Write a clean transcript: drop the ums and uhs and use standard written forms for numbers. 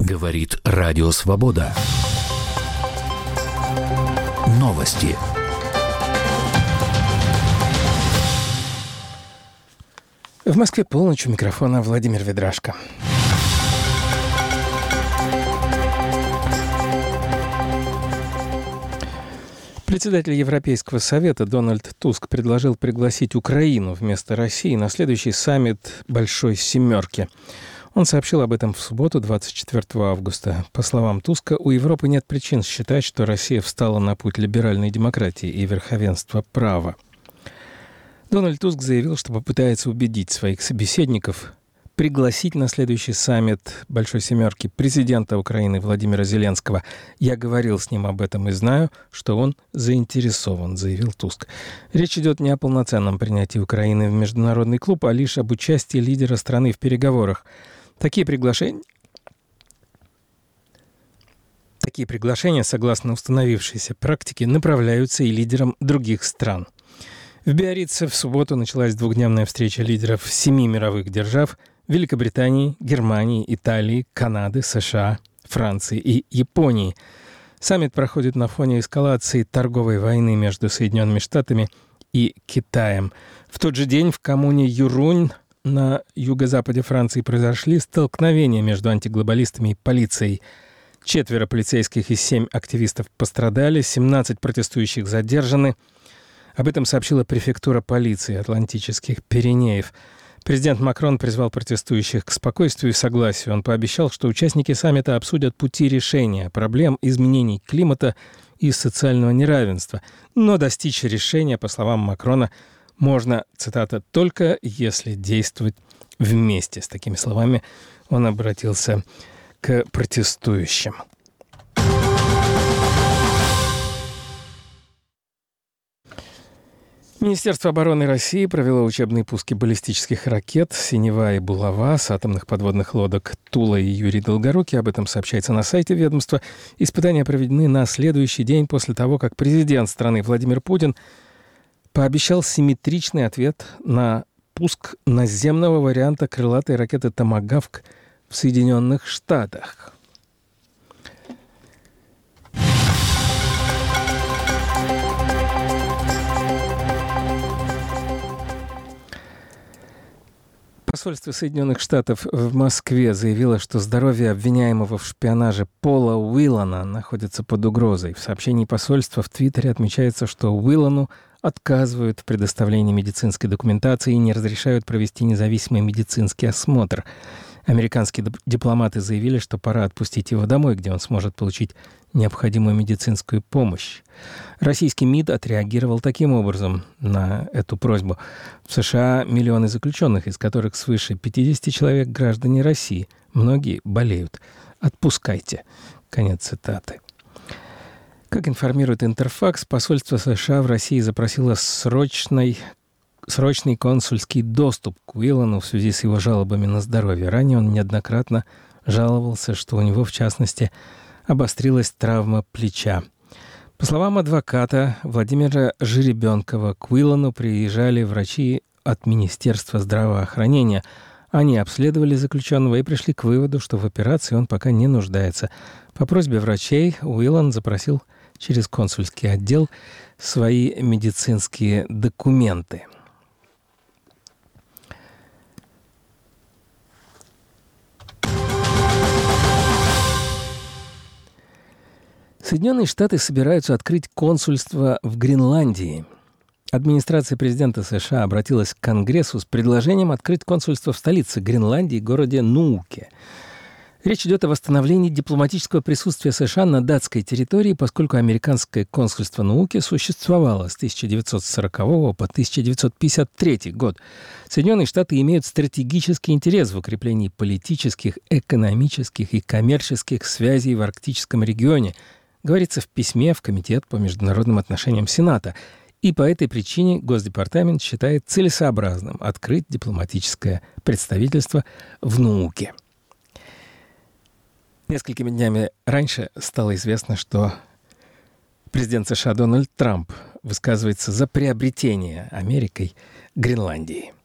Говорит Радио Свобода. Новости. В Москве полночь, у микрофона Владимир Ведрашко. Председатель Европейского совета Дональд Туск предложил пригласить Украину вместо России на следующий саммит Большой Семерки. Он сообщил об этом в субботу, 24 августа. По словам Туска, у Европы нет причин считать, что Россия встала на путь либеральной демократии и верховенства права. Дональд Туск заявил, что попытается убедить своих собеседников пригласить на следующий саммит Большой Семерки президента Украины Владимира Зеленского. «Я говорил с ним об этом и знаю, что он заинтересован», — заявил Туск. Речь идет не о полноценном принятии Украины в международный клуб, а лишь об участии лидера страны в переговорах. Такие приглашения, согласно установившейся практике, направляются и лидерам других стран. В Биаррице в субботу началась двухдневная встреча лидеров 7 мировых держав – Великобритании, Германии, Италии, Канады, США, Франции и Японии. Саммит проходит на фоне эскалации торговой войны между Соединенными Штатами и Китаем. В тот же день в коммуне Юрунь на юго-западе Франции произошли столкновения между антиглобалистами и полицией. 4 полицейских и 7 активистов пострадали, 17 протестующих задержаны. Об этом сообщила префектура полиции Атлантических Пиренеев. Президент Макрон призвал протестующих к спокойствию и согласию. Он пообещал, что участники саммита обсудят пути решения проблем изменений климата и социального неравенства. Но достичь решения, по словам Макрона, можно, цитата, «только если действовать вместе». С такими словами он обратился к протестующим. Министерство обороны России провело учебные пуски баллистических ракет «Синева» и «Булава» с атомных подводных лодок «Тула» и «Юрий Долгорукий». Об этом сообщается на сайте ведомства. Испытания проведены на следующий день после того, как президент страны Владимир Путин пообещал симметричный ответ на пуск наземного варианта крылатой ракеты «Томагавк» в Соединенных Штатах. Посольство Соединенных Штатов в Москве заявило, что здоровье обвиняемого в шпионаже Пола Уиллана находится под угрозой. В сообщении посольства в Твиттере отмечается, что Уиллану отказывают в предоставлении медицинской документации и не разрешают провести независимый медицинский осмотр. Американские дипломаты заявили, что пора отпустить его домой, где он сможет получить необходимую медицинскую помощь. Российский МИД отреагировал таким образом на эту просьбу. В США миллионы заключенных, из которых свыше 50 человек граждане России. Многие болеют. Отпускайте. Конец цитаты. Как информирует Интерфакс, посольство США в России запросило срочный консульский доступ к Уиллану в связи с его жалобами на здоровье. Ранее он неоднократно жаловался, что у него, в частности, обострилась травма плеча. По словам адвоката Владимира Жеребенкова, к Уиллану приезжали врачи от Министерства здравоохранения. Они обследовали заключенного и пришли к выводу, что в операции он пока не нуждается. По просьбе врачей Уиллан запросил через консульский отдел свои медицинские документы. Соединенные Штаты собираются открыть консульство в Гренландии. Администрация президента США обратилась к Конгрессу с предложением открыть консульство в столице Гренландии, городе Нууке. Речь идет о восстановлении дипломатического присутствия США на датской территории, поскольку американское консульство Нууке существовало с 1940 по 1953 год. Соединенные Штаты имеют стратегический интерес в укреплении политических, экономических и коммерческих связей в арктическом регионе, говорится в письме в Комитет по международным отношениям Сената. И по этой причине Госдепартамент считает целесообразным открыть дипломатическое представительство в Нууке. Несколькими днями раньше стало известно, что президент США Дональд Трамп высказывается за приобретение Америкой Гренландии.